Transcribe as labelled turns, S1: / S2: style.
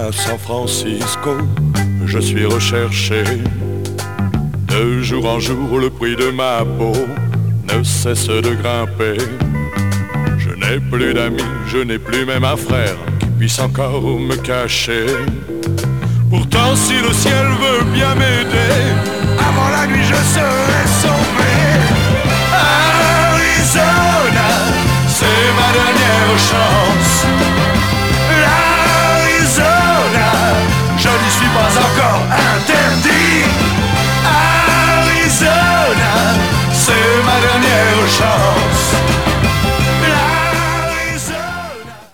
S1: À San Francisco, je suis recherché. De jour en jour, le prix de ma peau ne cesse de grimper. Je n'ai plus d'amis, je n'ai plus même un frère qui puisse encore me cacher. Pourtant, si le ciel veut bien m'aider, avant la nuit je serai sauvé. Arizona, c'est ma dernière chance.